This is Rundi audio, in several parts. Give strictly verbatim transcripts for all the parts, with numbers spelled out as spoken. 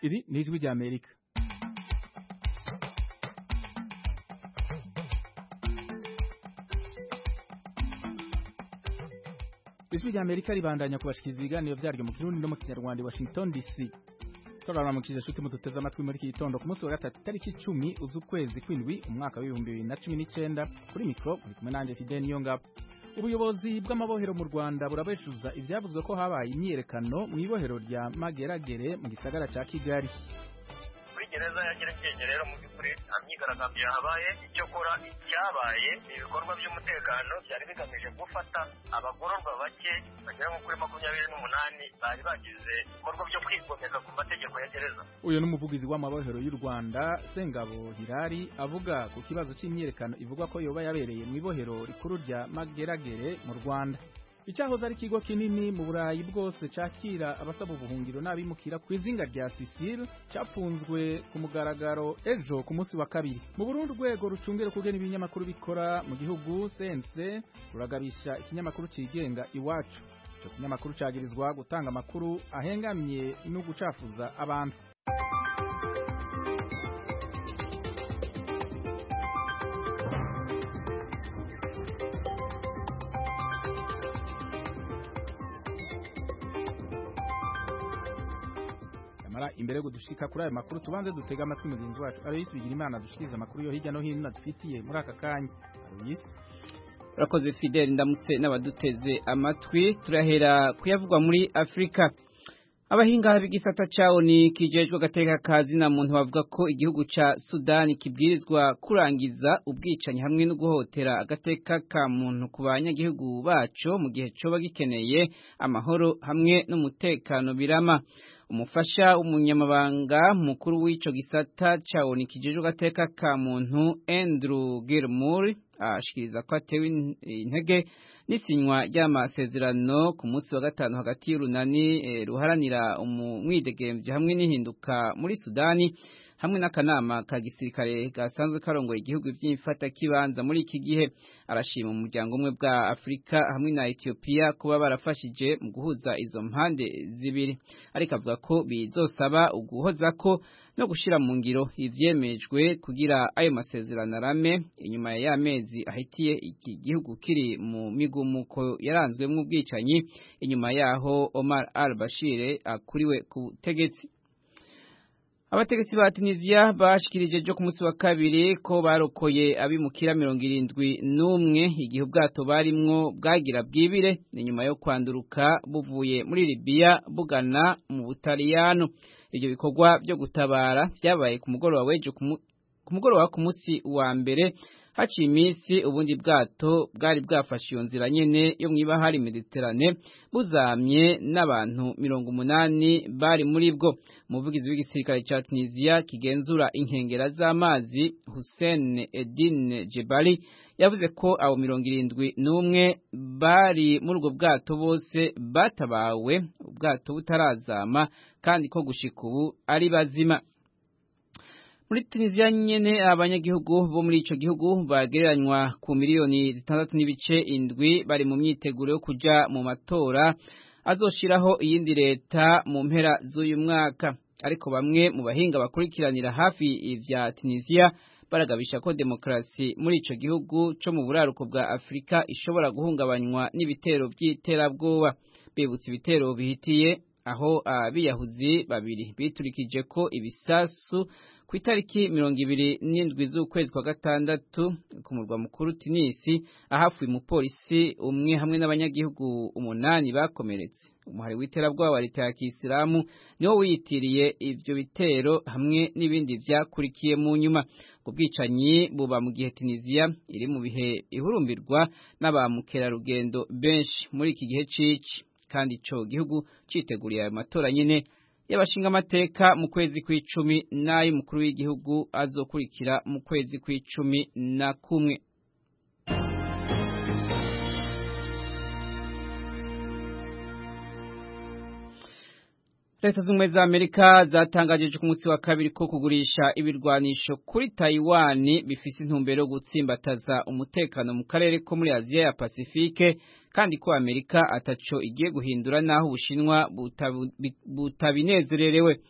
Iri ni ijwi rya Amerika. Ijwi rya Amerika ribandanya kubashikiriza ibiganiro byaryo mu Kirundi no mu Kinyarwanda i Washington D C. Turaramukije shuti muduteze amatwi muri iki gitondo ku munsi wa gatatu tariki icumi uzukwezi kwindwi umwaka wa bibiri na cumi n'icenda. Kuri mikro muri kumwe nanje Fidel Niyonga. Ubuyobozi bw'amabohero mu Rwanda burabeshuza ivyavuzwe ko habaye imyiyerekano mu ibohero rya Mageragere mu gisagara ca Kigali. Kuri gereza ya Nyarugenge rero mu by'ukuri amyigaragambyo yahabaye, icyo kora icyabaye ibikorwa by'umutekano byari bigamije gufata abagororwa bake bagera nko kuri makumyabiri n'umunani bari bagize ibikorwa byo kwigomeka ku mategeko ya gereza. Uyu ni umuvugizi w'amabohero y'u Rwanda Sengabo Hirari avuga ku kibazo cy'imyiyerekano ivuga ko yoba yabereye mu ibohero rikuru rya Mageragere mu Rwanda. Icyahoze ari ikigo kinini mu Burayi bwose cakira abasaba ubuhungiro n'abimukira ku izinga rya Sicile cyafunzwe ku mugaragaro ejo ku munsi wa kabiri. Mu Burundi urwego rucungera kugena ibinyamakuru bikora mu gihugu C N C ruragabisha ikinyamakuru cigenga Iwacu. Ico kinyamakuru cagirizwa gutanga amakuru ahengamye no gucafuza abantu. Imbere go dushika kuri ayo makuru tubanze dutega amatwi mugenzi wacu Aloysi Bigirimana dushikiriza amakuru yo hirya no hino dufitiye muri aka kanya. Aloysi, urakoze Fidel, ndamutse n'abaduteze amatwi. Turahera kuyavugwa muri Afrika. Abahinga b'igisata cawo ni kijejwe gateka kazi na muntu bavuga ko igihugu ca Sudan kibwirizwa kurangiza ubwicanyi hamwe no guhotera agateka ka muntu ku banyagihugu baco mu gihe coba gikeneye amahoro hamwe n'umutekano birama. Umufasha umunyamabanga mukuru w'ico gisata cawo ni kijejwe gateka ka muntu Andrew Gilmore ashikiriza ko atewe intege n'isinywa ry'amasezerano ku munsi wa gatanu hagati y'urunani e, ruharanira umwidegemvyo hamwe n'ihinduka muri Sudani hamwe n'akanama ka gisirikare gasanzwe karongoye igihugu by'imfata kibanza muri iki gihe. Arashima umuryango umwe bwa Afrika hamwe na Ethiopia kuba barafashije mu guhuza izo mpande zibiri, ariko avuga ko bizosaba uguhoza ko no gushira mu ngiro ivyemejwe kugira ayo masezerano arame inyuma y'amezi ahitiye iki gihugu kiri mu migumuko yaranzwemwo ubwicanyi inyuma yaho Omar al-Bashir akuriwe ku tegetsi. Abategetsi ba Tunisia bashikirije jo ku munsi wa kabiri ko barokoye abimukira mirongo irindwi n'umwe igihe ubwato barimwo bwagira bwibire inyuma yo kwanduruka buvuye muri Libya bugana mu Butaliyano. Ibyo bikorwa byo gutabara byabaye ku mugoroba weje ku mugoroba ku munsi wa mbere haciye iminsi ubundi bwato bwari bwafashe iyo nzira nyene yo mw'ibahari Mediterane buzamye n'abantu mirongo umunani bari muri bwo. Umuvugizi w'igisirikare ca Tunisia kigenzura inkengera z'amazi Hussein Edine Jebali yavuze ko abo mirongo irindwi n'umwe bari muri ubwo bwato bose batabawe ubwato butarazama kandi ko gushika ubu ari bazima. Muri Tunisia nyene abanyagihugu bo muri ico gihugu bagereranywa ku miliyoni zitandatu n'ibice indwi bari mu myiteguro yo kuja mu matora azoshiraho iyindi leta mu mpera z'uyu mwaka, ariko bamwe mu bahinga bakurikiranira hafi ivya Tunisia baragabisha ko demokrasi muri ico gihugu co mu buraruko bwa Afrika ishobora guhungabanywa n'ibitero by'iterabwoba. Bibutse ibitero bihitiye aho abiyahuzi babiri biturikije ko ibisasu ku itariki mirongo ibiri n'indwi z'ukwezi kwa gatandatu ku murwa mukuru Tunisi, ahafuye umupolisi umwe hamwe n'abanyagihugu umunani bakomeretse. Umuhari w'iterabwoba wa leta ya Kisilamu niwo wiyitiriye ivyo bitero hamwe n'ibindi vyakurikiye mu nyuma. Ubwicanyi buba mu gihe Tunisia iri mu bihe ihurumbirwa n'abamukerarugendo benshi muri iki gihe cici, kandi ico gihugu citeguriye ayo matora nyene y'abashinga amateka mu kwezi kw'icumi n'ay'umukuru w'igihugu azokurikira mu kwezi kw'icumi na kumwe. Leta z'ubumwe za Amerika zatangaje ku munsi wa kabiri ko kugurisha ibirwanisho kuri Taiwan bifise intumbero yo gutsimbataza umutekano mu karere ko muri Aziya ya Pasifike, kandi ko Amerika ataco igiye guhindura naho Ubushinwa butabinezererewe.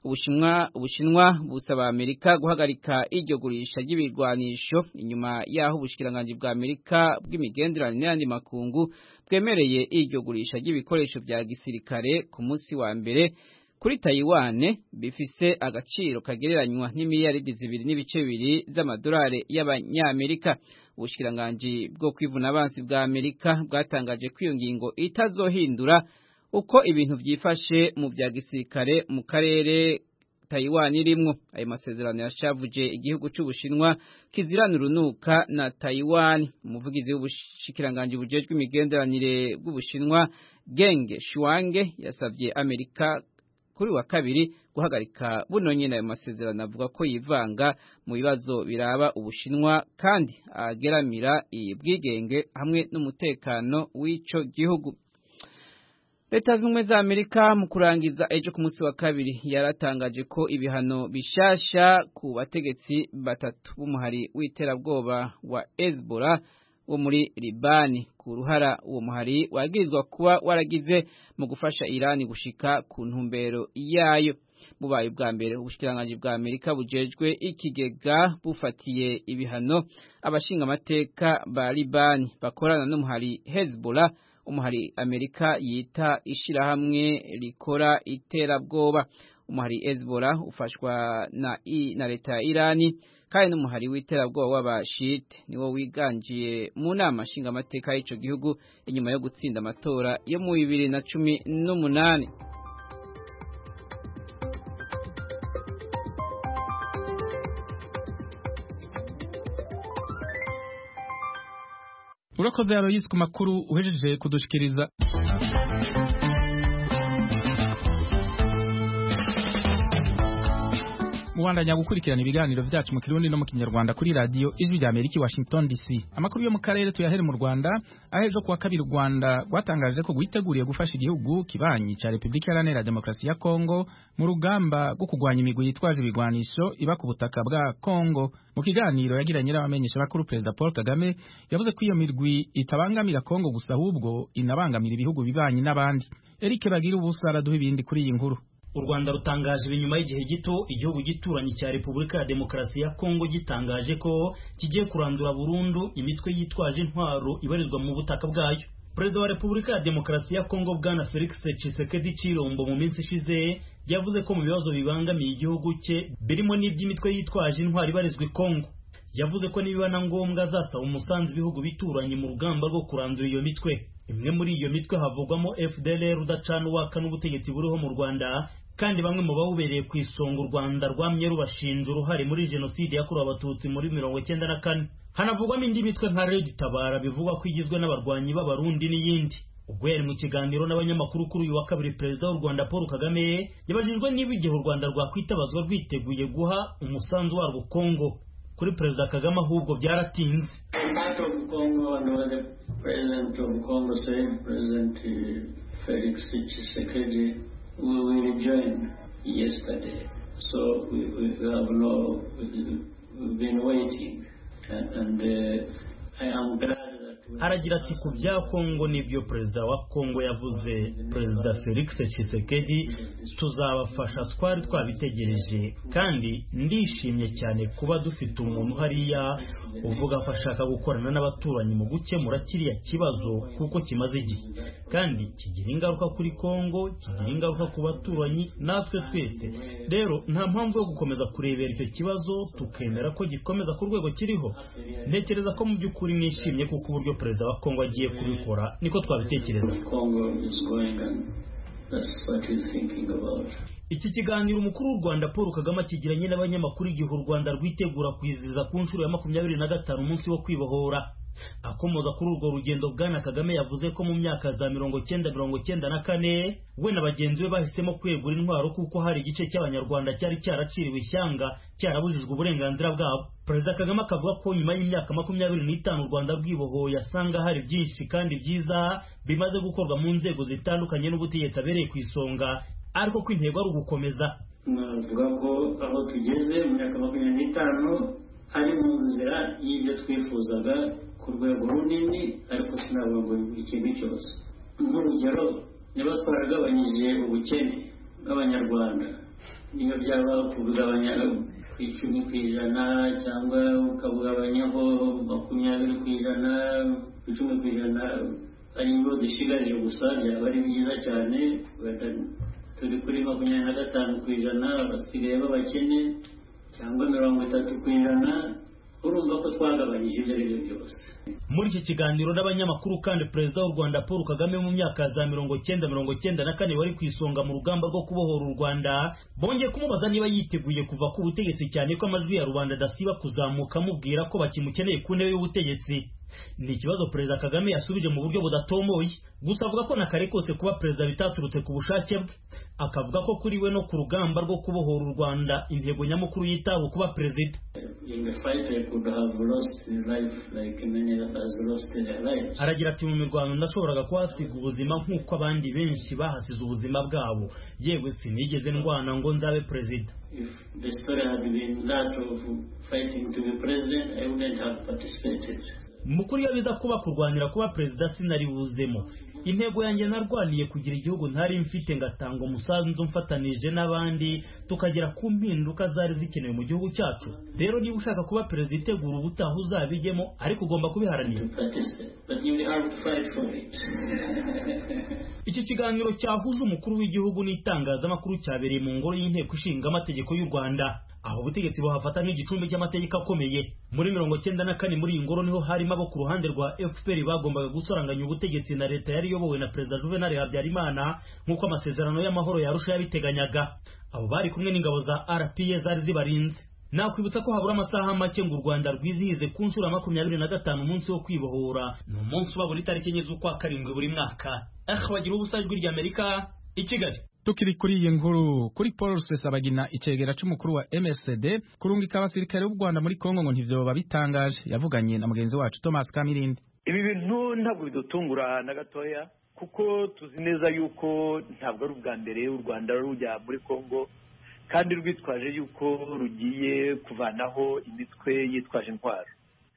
Ubushinwa Ubushinwa busaba Amerika guhagarika iryo gurisha ry'ibirwanisho inyuma yaho ubushikiranganje bwa Amerika bw'imigenderanire n'andi makungu bwemereye iryo gurisha ry'ibikoresho bya gisirikare ku munsi wa mbere kuri Taiwan bifise agaciro kagereranywa n'imiliyaridi zibiri n'ibice bibiri z'amadolari y'abanyamerika. Ubushikiranganje bwo kwivuna abansi bwa Amerika bwatangaje ko iyo ngingo itazohindura uko ibintu byifashe mu bya gisirikare mu karere Taiwan irimwo. Ayo masezerano yashavuje igihugu c'Ubushinwa kizirana urunuka na Taiwan. Umuvugizi w'ubushikiranganje bujejwe imigenderanire bw'Ubushinwa Geng Shuang yasavye Amerika kuri wa kabiri guhagarika buno nyene ayo masezerano avuga ko yivanga mu bibazo biraba Ubushinwa kandi ageramira ibwigenge hamwe n'umutekano w'ico gihugu. Leta z'ubumwe za Amerika mu kurangiza ejo ku munsi wa kabiri yaratangaje ko ibihano bishasha ku bategetsi batatu b'umuhari w'iterabwoba wa Hezbollah wo muri Libani ku ruhara uwo muhari wagirizwa kuba waragize mu gufasha Irani gushika ku ntumbero yayo. Bubaye bwa mbere ubushikiranganje bwa Amerika bujejwe ikigega bufatiye ibihano abashinga amateka ba Libani bakorana n'umuhari Hezbollah, umuhari Amerika yita ishirahamwe rikora iterabwoba. Umuhari Hezbollah ufashwa na i, na leta ya Irani kandi n'umuhari w'iterabwoba w'abashite niwo wiganjiye mu nama nshinga amateka y'ico gihugu inyuma yo gutsinda amatora yo mu bibiri na cumi n'umunani. Urakoze Aloyse ku makuru uhejeje kudushikiriza. Muwandanya gukurikirana ibiganiro vyacu mu Kirundi no mu Kinyarwanda kuri radio Ijwi rya Amerika Washington D C. Amakuru yo mu karere tuyahere mu Rwanda ahejo kuwa kabiri Rwanda rwatangaje ko guiteguriye gufasha igihugu kibanyi ca Republika Iharanira Demokarasi ya Kongo mu rugamba rwo kugwanya imigwi yitwaje ibigwanisho iba ku butaka bwa Kongo. Mu kiganiro yagiranye n'abamenyesha bakuru President Paul Kagame yavuze ko iyo mirwi itabangamira Kongo gusa ahubwo inabangamira ibihugu bibanyi n'abandi. Eric Bagira ubusara duha ibindi kuri iyi nkuru. U Rwanda rutangaje ibinyuma y'igihe gito igihugu gituranye cya Republika ya Demokarasi ya Kongo gitangaje ko kigiye kurandura burundu imitwe yitwaje intwaro ibarizwa mu butaka bwayo. Perezida wa Republika ya Demokarasi ya Kongo Bwana Felix Tshisekedi Chilombo mu minsi ishize yavuze ko mu bibazo bibangamiye igihugu cye birimo n'iby'imitwe yitwaje intwaro ibarizwa i Kongo. Yavuze ko nibiba na ngombwa azasaba umusanzu ibihugu bituranye mu rugamba rwo kurandura iyo mitwe. Imwe muri iyo mitwe havugwamo F D L R udacana uwaka n'ubutegetsi buriho mu Rwanda, kandi bamwe mu bawubereye ku isonga u Rwanda rwamye rubashinja uruhare muri jenoside yakorewe abatutsi muri mirongo icyenda na kane. Hanavugwamo indi mitwe nka Red Tabara bivugwa ko igizwe n'abarwanyi b'abarundi n'iyindi. Ubwo yari mu kiganiro n'abanyamakuru kuri uyu wa kabiri, Perezida w'u Rwanda Paul Kagame yabajijwe niba igihe u Rwanda rwakwitabazwa rwiteguye guha umusanzu warwo Kongo. Kuri Perezida Kagame ahubwo byaratinze. President of Congo said, President Felix Tshisekedi, we will join yesterday. So we, we have no, we've been waiting, and, and uh, I am glad. Aragira ati ku bya Kongo nibyo Perezida wa Kongo yavuze, Perezida Felix Tshisekedi, tuzabafasha twari twabitegereje, kandi ndishimye cyane kuba dufite umuntu hariya uvuga ko ashaka gukorana n'abaturanyi mu gukemura kiriya kibazo kuko kimaze igihe, kandi kigira ingaruka kuri Kongo, kigira ingaruka ku baturanyi natwe twese. Rero nta mpamvu yo gukomeza kurebera icyo kibazo tukemera ko gikomeza ku rwego kiriho. Ntekereza ko mu by'ukuri nishimye kuko uburyo Perezida wa Kongo agiye kubikora niko twabitekereza. Iki kiganiro umukuru w'u Rwanda Paul Kagame akigiranye n'abanyamakuru igihe u Rwanda rwitegura kwizihiza ku nshuro ya makumyabiri na gatanu umunsi wo kwibohora. Akomoza kuri urwo rugendo, Bwana Kagame yavuze ko mu myaka za mirongo cyenda mirongo cyenda na kane we na bagenzi be bahisemo kwegura intwaro kuko hari igice cy'abanyarwanda cyari cyaraciriwe ishyanga, cyarabujijwe uburenganzira bwabo. Perezida Kagame akavuga ko nyuma y'imyaka makumyabiri n'itanu u Rwanda rwibohoye asanga hari byinshi kandi byiza bimaze gukorwa mu nzego zitandukanye n'ubutegetsi abereye ku isonga, ariko ko intego ari ugukomeza. Navuga ko aho tugeze mu myaka makumyabiri n'itanu ari mu nzira y'ibyo twifuzaga ku rwego runini, ariko sinavuga ngo ikintu cyose. Nk'urugero, niba twaragabanyije ubukene bw'abanyarwanda niyo byaba kubigabanya ku icumi ku ijana cyangwa ukabugabanyaho makumyabiri ku ijana icumi ku ijana ari ngo dushigaje gusa byaba ari byiza cyane. Turi kuri makumyabiri na gatanu ku ijana abasigaye b'abakene cyangwa mirongo itatu ku ijana, urumva ko twagabanyije ibyo ari byo byose. Muri iki kiganiro n'abanyamakuru kandi Perezida w'u Rwanda Paul Kagame mu myaka za mirongo cyenda mirongo cyenda na kane wari ku isonga mu rugamba rwo kubohora u Rwanda, bongeye kumubaza niba yiteguye kuva ku butegetsi, cyane ko amajwi ya rubanda adasiba kuzamuka amubwira ko bakimukeneye ku ntebe y'ubutegetsi. Ni ikibazo Perezida Kagame yasubije mu buryo budatomoye, gusa avuga ko na kare kose kuba perezida bitaturutse ku bushake bwe. Akavuga ko kuri we no ku rugamba rwo kubohora u Rwanda intego nyamukuru yitaho kuba perezida. Aragira ati mu mirwano ndashoboraga kuhasiga ubuzima nk'uko abandi benshi bahasize ubuzima bwabo, yewe sinigeze ndwana ngo nzabe perezida. If the story had been that of fighting to be president, I wouldn't have participated. Mukuru yabiza kuba kurwanira kuba perezida sinari buzemo. Intego yanjye narwaniye kugira igihugu ntari mfite ngatanga umusanzu mfatanije n'abandi tukagera ku mpinduka zari zikenewe mu gihugu cyacu. Rero niba ushaka kuba perezida itegura ubutaha uzabijyemo, ariko ugomba kubiharanira. Iki kiganiro cyahuje umukuru w'igihugu n'itangazamakuru cyabereye mu ngoro y'inteko ishinga amategeko y'u Rwanda, aho ubutegetsi buhafata nk'igicumbi cy'amategeko akomeye. Muri mirongo cyenda na kane muri iyi ngoro niho harimo abo ku ruhande rwa F P R bagombaga gusoranganya ubutegetsi na leta yari iyobowe na Perezida Juvenal Habyarimana nk'uko amasezerano y'amahoro ya Arusha yabiteganyaga. Abo bari kumwe n'ingabo za R P F zari zibarinze. Nakwibutsa ko habura amasaha make ngo u Rwanda rwizihize ku nshuro ya makumyabiri na gatanu umunsi wo kwibohora. Ni umunsi uba buri tariki enye z'ukwa karindwi buri mwaka. Ah, bagira ubusa ijwi ry'Amerika i Kigali. Tukiri kuri iyi nkuru, kuri Paul Rusesabagina icegera c'umukuru wa M S D kurungika abasirikare b'u Rwanda muri Kongo ngo ntivyo babitangaje. Yavuganye na mugenzi wacu Thomas Kamirindi. Ibi bintu ntabwo bidutungura na gatoya, kuko tuzi neza yuko ntabwo ari ubwa mbere u Rwanda rujya muri Kongo, kandi rwitwaje yuko rugiye kuvanaho imitwe yitwaje intwaro.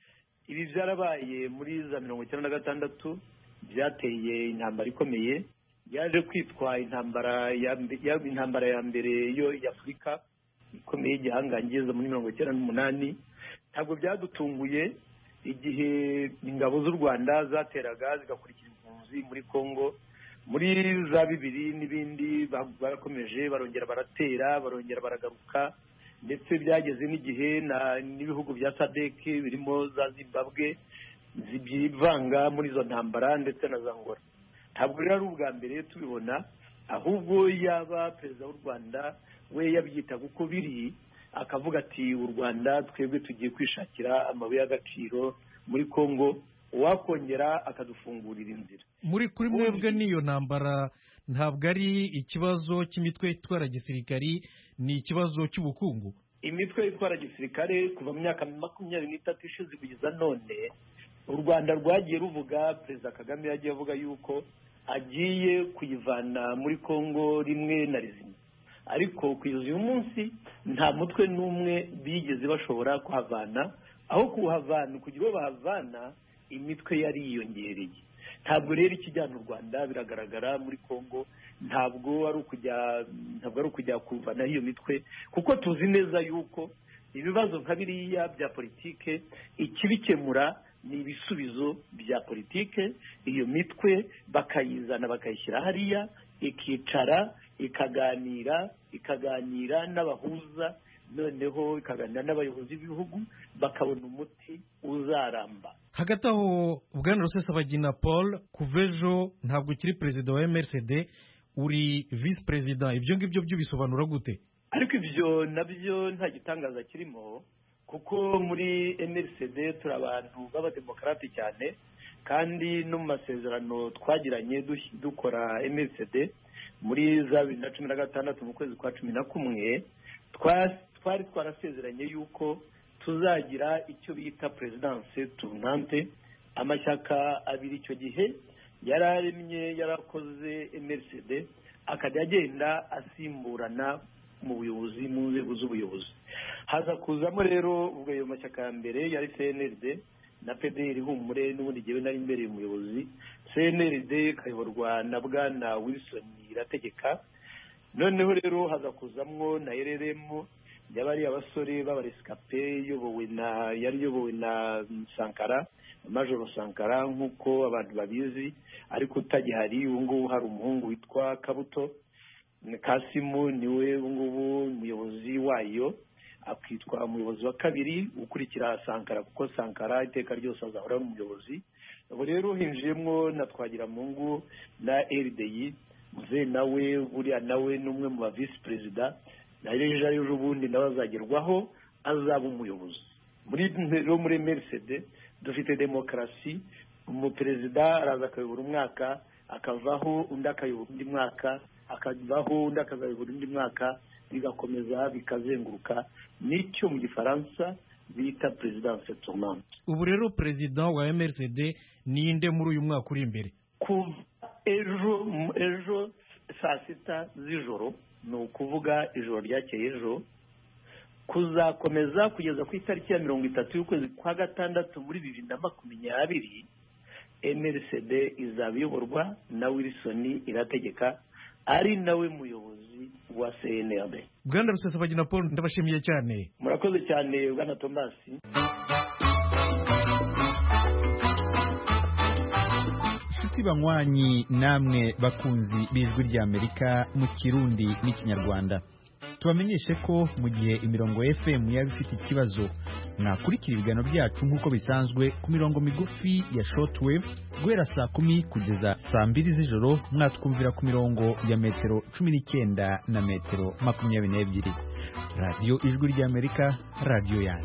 Ibi byarabaye muri za mirongo icyenda na gatandatu, byateye intambara ikomeye yaje kwitwa intambara ya intambara ya mbere yo y'Afrika ikomeye igihangangiza muri mirongo icyenda n'umunani. Ntabwo byadutunguye igihe ingabo z'u Rwanda zateraga zigakurikira impunzi muri Kongo. Muri za bibiri n'ibindi barakomeje barongera baratera barongera baragaruka, ndetse byageze n'igihe n'ibihugu bya SADC birimo za Zimbabwe zibyivanga muri izo ntambara ndetse na Angola. Ntabwo rero ari ubwa mbere tubibona, ahubwo yaba perezida w'u Rwanda we yabyitaga uko biri, akavuga ati u Rwanda twebwe tugiye kwishakira amabuye y'agaciro muri Kongo, uwakongera akadufungurira inzira. Muri kuri mwebwe n'iyo ntambara ntabwo ari ikibazo cy'imitwe itwara gisirikari, ni ikibazo cy'ubukungu. Imitwe itwara gisirikare kuva mu myaka makumyabiri n'itatu ishize kugeza none, u Rwanda rwagiye ruvuga, Perezida Kagame yagiye avuga yuko agiye kuyivana muri Kongo rimwe na rizima, ariko kugeza uyu munsi nta mutwe n'umwe bigeze bashobora kuhavana. Aho kuhavana kugira ngo bahavana, imitwe yari yiyongereye. Ntabwo rero ikijyana u Rwanda biragaragara muri Kongo, ntabwo ari ukujya ntabwo ari ukujya kuvana iyo mitwe, kuko tuzi neza yuko ibibazo nka biriya bya politike ikibikemura ni ibisubizo bya politike. Iyo mitwe bakayizana bakayishyira hariya, ikicara ikaganira ikaganira n'abahuza, noneho ikaganira n'abayobozi b'ibihugu, bakabona umuti uzaramba. Hagati aho Bwana Rusesabagina Paul, kuva ejo ntabwo ukiri perezida wa M R C D, uri vice perezida. Ibyo ngibyo byo bisobanura gute? Ariko ibyo nabyo nta gitangaza kirimo, kuko muri M R C D turi abantu b'abademokarate cyane, kandi no mu masezerano twagiranye dukora M R C D muri za bibiri na cumi na gatandatu mu kwezi kwa cumi na kumwe, twari twarasezeranye yuko tuzagira icyo bita presidence tournante. Amashyaka abiri icyo gihe yararemye yarakoze M R C D, akajya agenda asimburana mu buyobozi, mu nzego z'ubuyobozi. Haza kuzamo rero ubwo ayo mashyaka ya mbere yari C N L D na P D R Humure, n'ubundi jyewe nari imbere y'umuyobozi. C N L D kayoborwa na Bwana Wilson Irategeka, noneho rero haza kuzamwo na ereremu y'abari abasore b'abaresikape yobowe na yari yobowe na Sankara Majoro Sankara nk'uko abantu babizi, ariko utagihari ubu ngubu hari umuhungu witwa Kabuto Kasimu, niwe ubu ngubu umuyobozi wayo, akitwa umuyobozi wa kabiri ukurikira Sankara, kuko Sankara iteka ryose azahora ari umuyobozi. Ubu rero hinjiyemo na Twagiramungu na R D I muze nawe buriya nawe n'umwe mu ba vice president, na rero ejo bundi nawe azagerwaho azaba umuyobozi. Muri rero muri M R C D dufite demokarasi, umuperezida araza akayobora umwaka akavaho, undi akayobora undi mwaka akavaho, undi akazayobora undi mwaka, bigakomeza bikazenguruka, nicyo mu gifaransa bita presidence tournante. Ubu rero president wa M R C D ninde muri uyu mwaka uri imbere? Kuva ejo ejo saa sita z'ijoro, ni ukuvuga ijoro ryakeye ejo, kuzakomeza kugeza ku itariki ya mirongo itatu y'ukwezi kwa gatandatu muri bibiri na makumyabiri, M R C D izaba iyoborwa na Wilson Irategeka, ari nawe muyobozi wa C N R D. Bwana Rusesabagina Paul, ndabashimiye cyane. Murakoze cyane Bwana Thomas. Shuti banywanyi namwe bakunzi b'ijwi rya Amerika mu Kirundi n'Ikinyarwanda, tubamenyeshe ko mu gihe imirongo F M yaba ifite ikibazo, mwakurikira ibiganiro byacu nk'uko bisanzwe ku mirongo migufi ya shortwave guhera saa kumi kugeza saa mbiri z'ijoro, mwatwumvira ku mirongo ya metero cumi n'icyenda na metero makumyabiri n'ebyiri. Radio Ijwi rya Amerika, radio yanyu.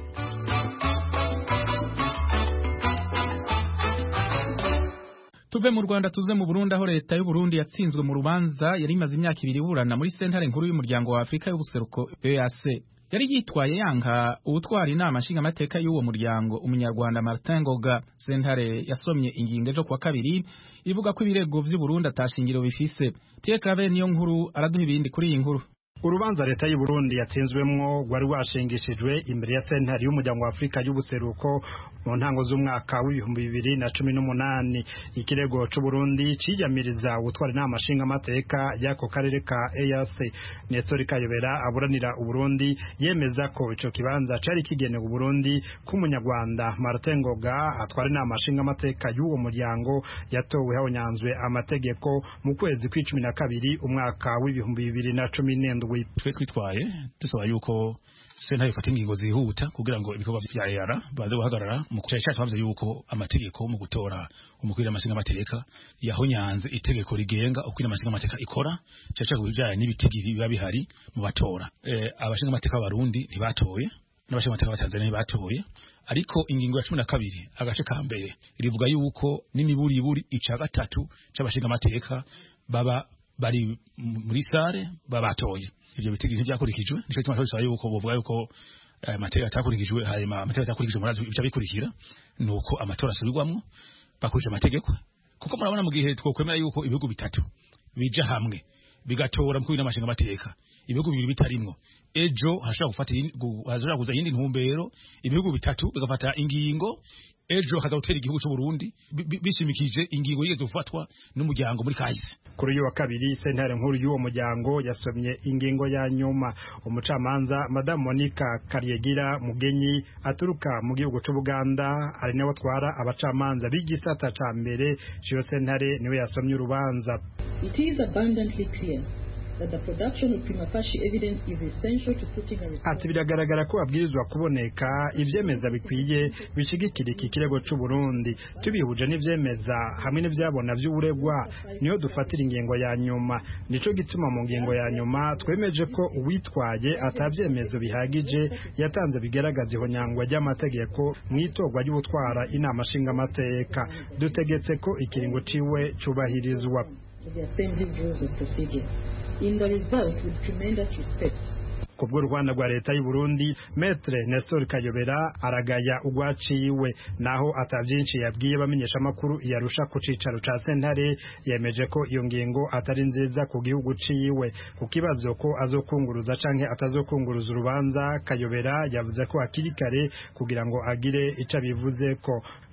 Tuve mu Rwanda tuze mu Burundi, aho leta y'u Burundi yatsinzwe mu rubanza yari imaze imyaka ibiri burana muri sentare nkuru y'umuryango wa Afrika y'ubuseruko E A C. Yari yitwaye yanka ubutwara inama nshingamateka y'uwo muryango umunyarwanda Martin Ngoga. Sentare yasomye ingingo ejo kwa kabiri ivuga ko ibirego vy'u Burundi atashingiro bifise. Pierre Claver niyo nkuru araduha ibindi kuri iyi nkuru. Urubanza leta y'u Burundi yatsinzwemwo rwari washingishijwe imbere ya sentare y'umuryango wa Afrika y'ubuseruko mu ntango z'umwaka w'ibihumbi bibiri na cumi n'umunani. Ikirego c'u Burundi ciyamiriza ubutwara inama nshingamateka y'ako karere ka E A C. Nestor Kayobera aburanira u Burundi yemeza ko ico kibanza cari kigenewe u Burundi k'umunyarwanda Martin Ngoga atwara inama nshingamateka y'uwo muryango yatowe habonyanzwe amategeko mu kwezi kw'icumi na kabiri umwaka w'ibihumbi bibiri na cumi n'indwi. Twe twitwaye dusaba yuko sentare ifata ingingo zihuta kugira ngo ibikorwa vya E A R baze guhagarara mu kuca cyacu bavuze yuko amategeko mu gutora umukwira amashinga amateka yahonyanze itegeko rigenga ukwira amashinga amateka ikora cyaca kubijanye n'ibitigi biba bihari mu batora. Eh abashinga amateka barundi ntibatoye n'abashinga amateka batanzania ntibatoye, ariko ingingo ya cumi na kabiri agace ka mbere rivuga yuko n'imiburi iburi ica gatatu c'abashinga amateka baba bari muri sare babatoye. Ivyo bitigi ntibyakurikijwe, nico cyuma cyose yuko bovuga yuko amategeko atakurikijwe, harima amategeko atakurikijwe murazi bica bikurikira nuko amatora asubirwamwo bakurije amategeko. Kuko murabona mu gihe twokwemera yuko ibihugu bitatu bija hamwe bigatora mu kwina amashinga amateka, ibihugu bibiri bitarimwo, ejo hashobora gufata hashobora kuza yindi ntumbero, ibihugu bitatu bigafata ingingo, ejo hakaza gutera igihugu cy'u Burundi bishimikije ingingo yigeze gufatwa n'umuryango muri kahise. Kuri uyu wa kabiri sentare nkuru y'uwo muryango yasomye ingingo ya nyuma. Umucamanza Madame Monica Karyegira Mugenyi aturuka mu gihugu cy'u Buganda ari nawe atwara abacamanza b'igisata ca mbere cyo sentare niwe yasomye urubanza. It is abundantly clear that the production of prima facie evidence is essential to putting a response. Ati biragaragara ko abwirizwa kuboneka ivyemeza bikwiye bishigikira iki kirego c'u Burundi, tubihuje n'ivyemeza hamwe n'ivyabona vy'uburegwa niyo dufatira ingingo ya nyuma. Nico gituma mu ngingo ya nyuma twemeje ko uwitwaye atavyemezo bihagije yatanze bigaragaza ihonyangwa ry'amategeko mwitorwa ry'ubutwara inama nshinga amateka. Dutegetse ko ikiringo ciwe cubahirizwa. The Assembly's rules of procedure. In the result, with tremendous respect. Kubwo Rwanda rwa leta y'u Burundi, Maître Nestor Kayobera aragaya ugwaciwe, naho atavyinshi yabwiye bamenyesha makuru yarusha ku cicaro ca sentare, yemeje ko iyo ngingo atari nziza ku gihugu ciwe. Ku kibazo ko azokunguruza canke atazokunguruza urubanza, Kayobera yavuze ko akiri kare kugira ngo agire ica bivuze ko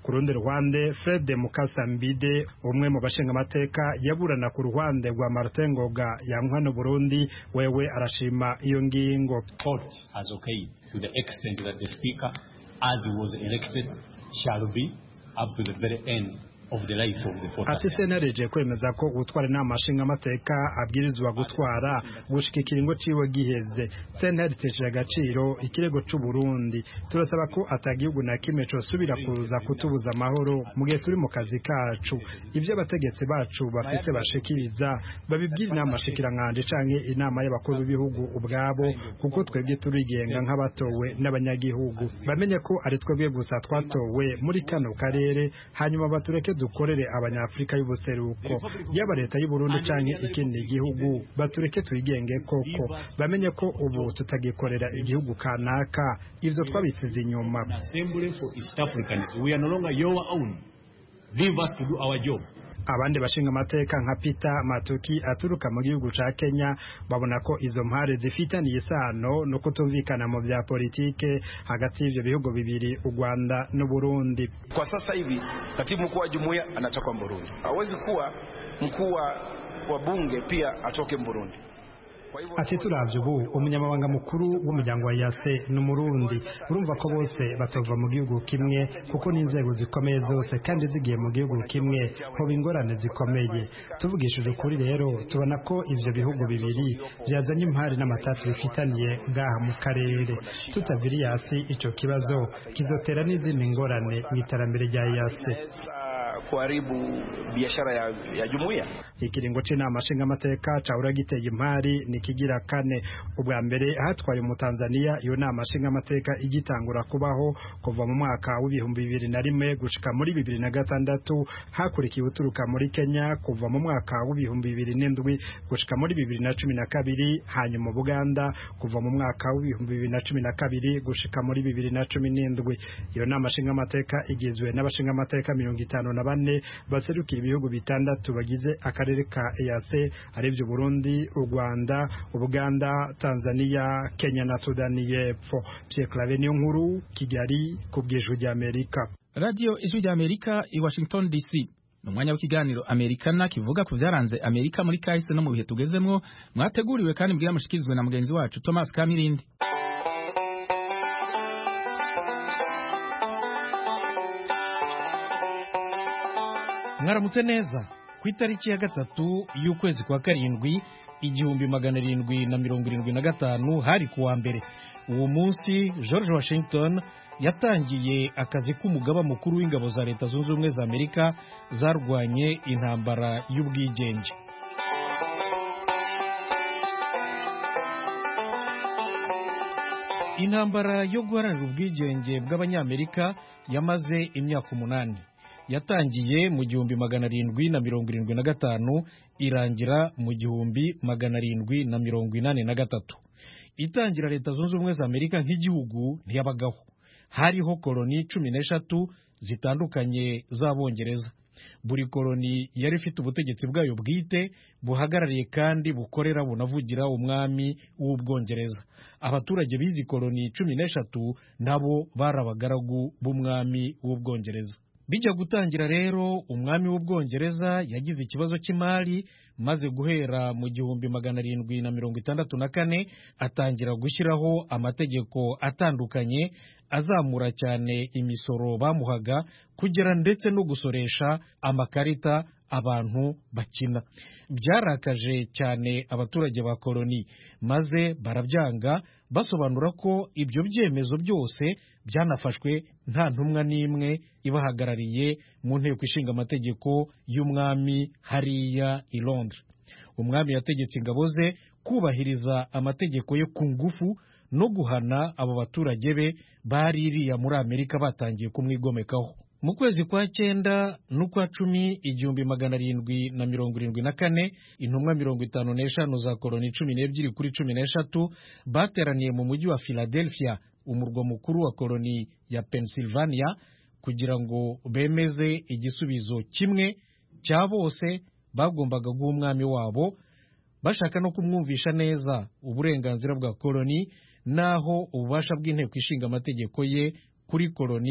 ku rundi ruhande Fred Mukasambide umwe mu bashinga amateka yaburana ku ruhande rwa Martin Ngoga yankwa no Burundi wewe arashima iyo ngingo. Court has okay to the extent that the speaker as he was elected shall be up to the very end of the life of the fourth. Ati senareje kwemeza ko gutwara inama nshinga amateka abwirizwa gutwara gushika ikiringo ciwe giheze. Sentare teje agaciro ikirego c'u Burundi. Turasaba ko atagihugu na kimwe cyo subira kuza kutubuza amahoro mu gihe turi mu kazi kacu. Ivyo abategetsi bacu bafise bashikiriza babibwira inama shikirankanje canke inama y'abakuru b'ibihugu ubwabo kuko twebwe turigenga nk'abatowe n'abanyagihugu. Bamenye ko ari twebwe gusa twatowe muri kano karere hanyuma batureke dukorere abanyafrika y'ubuseruko yaba leta y'u Burundi canke ikindi gihugu batureke twigenge koko bamenye ko ubu tutagikorera igihugu kanaka ivyo twabisize inyuma. Assembly for East Africans, we are no longer your own. Leave us to do our job. Abandi bashinga amateka nka Peter Matuki aturuka mu gihugu ca Kenya babona ko izo mpare zifitaniye isano no kutumvikana mu vya politike hagati y'ivyo bihugu bibiri u Rwanda no Burundi. Kwa sasa hivi katibu mkuu wa jumuiya anatoka Burundi, hawezi kuwa mkuu wa bunge pia atoke Burundi. Ati turavye ubu umunyamabanga mukuru w'umuryango wa Yase n'umurundi urumva ko bose batova mu gihugu kimwe kuko n'inzego zikomeye zose kandi zigiye mu gihugu kimwe ho bingorane zikomeye. Tuvugishije ukuri rero tubona ko ivyo bihugu bibiri byazanye impari n'amatati bifitaniye ngaha mu karere. Tutaviri Yase ico kibazo kizotera n'izindi ngorane mu iterambere rya Yase. Kuharibu biashara ya, ya jumuiya. Ikiringo c'inama nshinga amateka caura giteye impari ni kigira kane. Ubwa mbere hatwaye mu Tanzania iyo nama nshinga amateka igitangura kubaho kuva mu mwaka w'ibihumbi bibiri na rimwe gushika muri bibiri na gatandatu, hakurikiye uturuka muri Kenya kuva mu mwaka w'ibihumbi bibiri n'indwi gushika muri bibiri na cumi na kabiri, hanyuma mu Buganda kuva mu mwaka w'ibihumbi bibiri na cumi na kabiri gushika muri bibiri na cumi n'indwi. Iyo nama nshinga amateka igizwe n'abashinga amateka mirongo itanu na bane baserukira ibihugu bitandatu bagize akarere ka E A C arivyo Burundi, u Rwanda, Uganda, Tanzania, Kenya na Sudani y'Epfo. Pierre Claver Niyonkuru, Kigali, kubw'Ijwi ry'Amerika. Radio Ijwi ry'Amerika i Washington D C. Numwanya w'ikiganiro Amerikana kivuga ku vyaranze Amerika muri kahise no mu bihe tugezemwo, mwateguriwe kandi mbwira mushikizwe na mugenzi wacu Thomas Kamirindi. Mwaramutse neza. Ku itariki ya gatatu y'ukwezi kwa karindwi igihumbi magana arindwi na mirongo irindwi na gatanu hari kuwa mbere. Uwo munsi George Washington yatangiye akazi k'umugaba mukuru w'ingabo za Leta Zunze Ubumwe za Amerika zarwanye intambara y'ubwigenge. Intambara yo guharanira ubwigenge bw'Abanyamerika yamaze imyaka umunani. Yatangiye mu gihumbi magana arindwi na mirongo irindwi na gatanu irangira mu gihumbi magana arindwi na mirongo inani na gatatu. Itangira Leta Zunze Ubumwe za Amerika nk'igihugu ntiyabagaho. Hariho koloni cumi n'eshatu zitandukanye z'Abongereza. Buri koloni yari ifite ubutegetsi bwayo bwite buhagarariye kandi bukorera bunavugira umwami w'Ubwongereza. Abaturage b'izi koloni cumi n'eshatu nabo barabagaragu b'umwami w'Ubwongereza. Bijya gutangira rero umwami w'Ubwongereza yagize ikibazo cy'imari, maze guhera mu gihumbi magana arindwi na mirongo itandatu na kane atangira gushyiraho amategeko atandukanye azamura cyane imisoro bamuhaga kugera ndetse no gusoresha amakarita abantu bakina. Byarakaje cyane abaturage ba koloni, maze barabyanga basobanura ko ibyo byemezo byose byanafashwe nta ntumwa n'imwe ibahagarariye mu nteko ishinga amategeko y'umwami hariya i Londres. Umwami yategetse ingabo ze kubahiriza amategeko yo ku ngufu no guhana abo baturage be baririya muri Amerika batangiye kumwigomekaho. Mu kwezi kwa cyenda n'ukwa cumi igihumbi magana arindwi na mirongo irindwi na kane intumwa mirongo itanu n'eshanu za koloni cumi n'ebyiri kuri cumi n'eshatu bateraniye mu mujyi wa Philadelphia, umurwa mukuru wa koloni ya Pennsylvania, kugira ngo bemeze igisubizo kimwe cya bose bagombaga guha umwami wabo, bashaka no kumwumvisha neza uburenganzira bwa koloni naho ububasha bw'inteko ishinga amategeko ye kuri koloni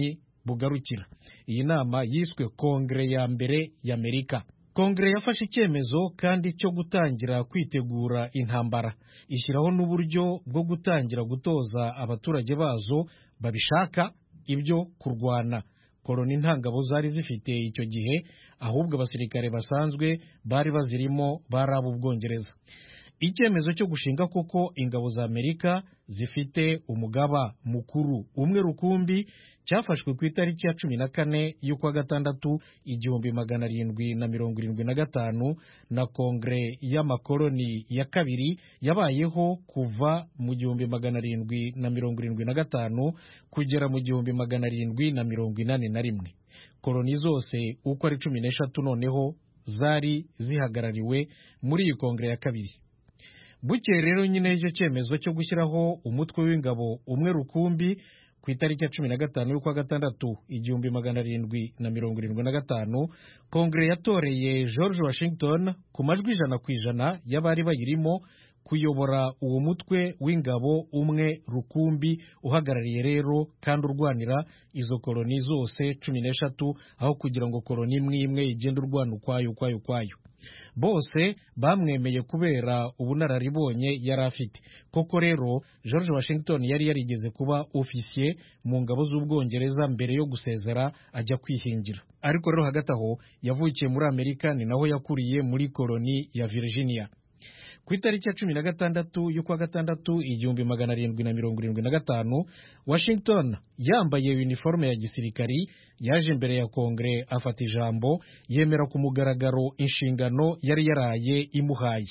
bugarukira. Iyi nama yiswe kongere ya mbere y'Amerika. Kongere yafashe icyemezo kandi cyo gutangira kwitegura intambara, ishyiraho n'uburyo bwo gutangira gutoza abaturage bazo babishaka ibyo kurwana. Koloni nta ngabo zari zifite icyo gihe, ahubwo abasirikare basanzwe bari bazirimo bari ab'Ubwongereza. Icyemezo cyo gushinga koko ingabo za Amerika zifite umugaba mukuru umwe rukumbi cyafashwe ku itariki ya cumi na kane y'ukwa gatandatu igihumbi magana arindwi na mirongo irindwi na gatanu na kongere y'amakoloni ya kabiri yabayeho kuva mu gihumbi magana arindwi na mirongo irindwi na gatanu kugera mu gihumbi magana arindwi na mirongo inani na rimwe. Koloni zose uko ari cumi n'eshatu noneho zari zihagarariwe muri iyi kongere ya kabiri. Bukeye rero nyine icyo cyemezo cyo gushyiraho umutwe w'ingabo umwe rukumbi ku itariki ya cumi na gatanu y'ukwa gatandatu igihumbi magana arindwi na mirongo irindwi na gatanu, kongere yatoreye George Washington ku majwi ijana ku ijana y'abari bayirimo kuyobora uwo mutwe w'ingabo umwe rukumbi uhagarariye rero kandi urwanira izo koloni zose cumi n'eshatu, aho kugira ngo koloni imwe imwe igende urwana ukwayo ukwayo ukwayo. Bose bamwemeye kubera ubunararibonye yari afite. Koko rero George Washington yari yarigeze kuba ofisiye mu ngabo z'Ubwongereza mbere yo gusezera ajya kwihingira. Ariko rero hagati aho yavukiye muri Amerika, ni naho yakuriye muri koloni ya Virginia. Ku itariki ya cumi na gatandatu y'ukwa gatandatu igihumbi magana arindwi na mirongo irindwi na gatanu, Washington yambaye uniforme ya gisirikari yaje imbere ya kongere afata ijambo yemera ku mugaragaro inshingano yari yaraye imuhaye.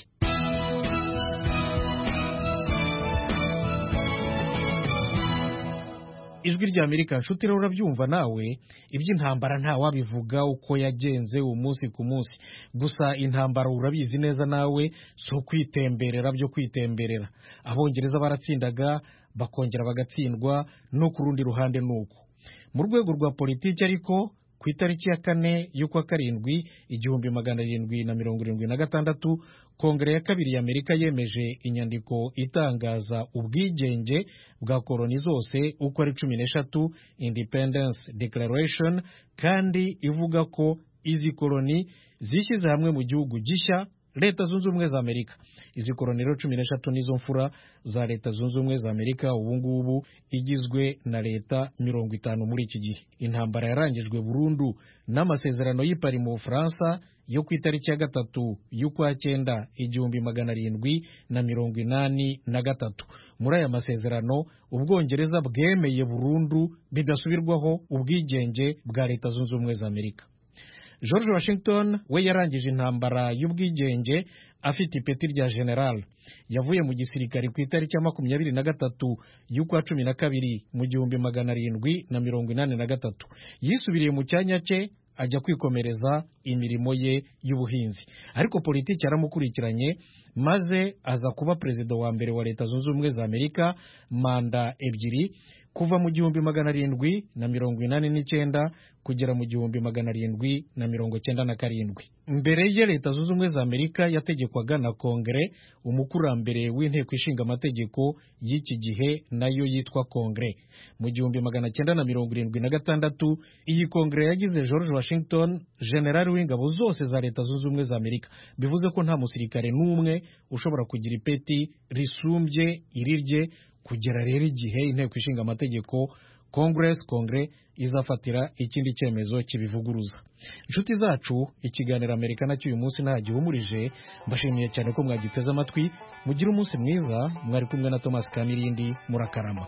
Ijwi rya Amerika nshuti rero urabyumva nawe, iby'intambara nta wabivuga uko yagenze umunsi ku munsi, gusa intambara urabizi neza nawe so kwitemberera byo kwitemberera. Abongereza baratsindaga bakongera bagatsindwa no ku rundi ruhande nuko. Mu rwego rwa politiki ariko ku itariki ya kane y'ukwa karindwi igihumbi magana arindwi na mirongo irindwi na gatandatu kongere ya kabiri y'Amerika yemeje inyandiko itangaza ubwigenge bwa koloni zose uko ari cumi n'eshatu, Independence Declaration, kandi ivuga ko izi koloni zishyize hamwe mu gihugu gishya Leta Zunze Ubumwe za Amerika. Izi koloni rero cumi n'eshatu nizo mfura za Leta Zunze Ubumwe za Amerika ubu ngubu igizwe na leta mirongo itanu muri iki gihe. Intambara yarangijwe burundu n'amasezerano y'i Paris mu Bufaransa yo ku itariki ya gatatu y'ukwa cyenda igihumbi magana arindwi na mirongo inani na gatatu. Muri aya masezerano Ubwongereza bwemeye burundu bidasubirwaho ubwigenge bwa Leta Zunze Ubumwe za Amerika. George Washington we yarangije intambara y'ubwigenge afite ipeti rya general. Yavuye mu gisirikare ku itariki ya makumyabiri na gatatu y'ukwa cumi na kabiri mu gihumbi magana arindwi na mirongo inani na gatatu. Yisubiriye mu cyanya cye ajya kwikomereza imirimo ye y'ubuhinzi, ariko politiki yaramukurikiranye maze aza kuba perezida wa mbere wa Leta Zunze Ubumwe za Amerika manda ebyiri kuva mu gihumbi magana arindwi na mirongo inani n'icyenda kugera mu gihumbi magana arindwi na mirongo cyenda na karindwi. Mbere ye Leta Zunze Ubumwe za Amerika yategekwaga na kongere, umukurambere w'inteko ishinga amategeko y'iki gihe nayo yitwa kongere. Mu gihumbi magana cyenda na mirongo irindwi na gatandatu iyi kongere yagize George Washington general w'ingabo zose za Leta Zunze Ubumwe za Amerika, bivuze ko nta musirikare n'umwe ushobora kugira ipeti risumbye irirye kugera rero igihe inteko ishinga amategeko Congress Kongre izafatira ikindi cyemezo kibivuguruza. Inshuti zacu, ikiganiro Amerika nacyo uyu munsi nta gihumurije. Mbashimiye cyane ko mwagiteze amatwi. Mugire umunsi mwiza. Mwari kumwe na Thomas Kamirindi. Murakarama.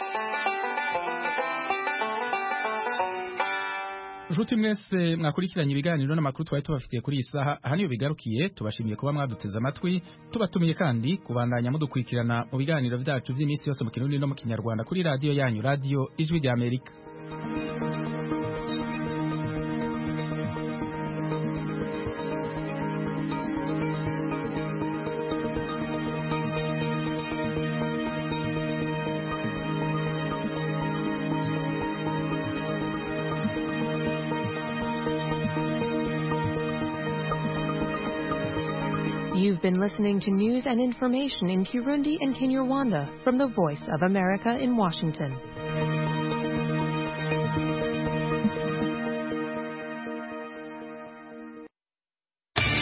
Nshuti mwese mwakurikiranye ibiganiro n'amakuru twari tubafitiye kuri iyi saha, aha niyo bigarukiye. Tubashimiye kuba mwaduteze amatwi, tubatumiye kandi kubandanya mudukurikirana mu biganiro byacu by'iminsi yose mu Kirundi no mu Kinyarwanda kuri radio yanyu, Radio Ijwi rya Amerika. You've been listening to news and information in Kirundi and Kinyarwanda from the Voice of America in Washington.